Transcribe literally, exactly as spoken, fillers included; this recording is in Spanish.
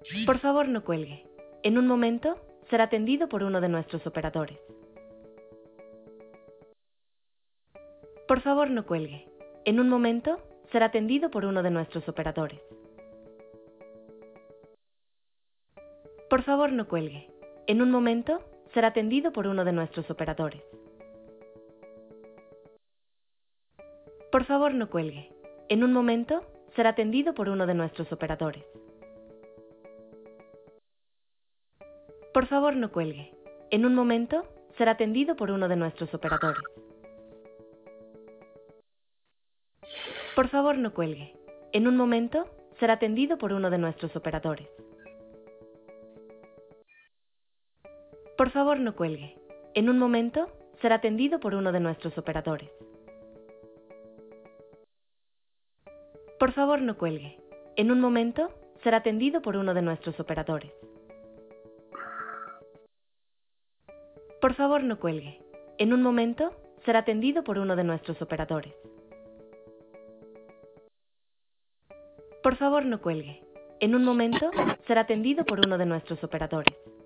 Por favor, no cuelgue. En un momento, será atendido por uno de nuestros operadores. Por favor, no cuelgue. En un momento, será atendido por uno de nuestros operadores. Por favor, no cuelgue. En un momento, será atendido por uno de nuestros operadores. Por favor, no cuelgue. En un momento, será atendido por uno de nuestros operadores. Por favor, no cuelgue. En un momento, será atendido por uno de nuestros operadores. Por favor, no cuelgue. En un momento, será atendido por uno de nuestros operadores. Por favor, no cuelgue. En un momento, será atendido por uno de nuestros operadores. Por favor, no cuelgue. En un momento, será atendido por uno de nuestros operadores. Por favor, no cuelgue. En un momento, será atendido por uno de nuestros operadores. Por favor, no cuelgue. En un momento, será atendido por uno de nuestros operadores.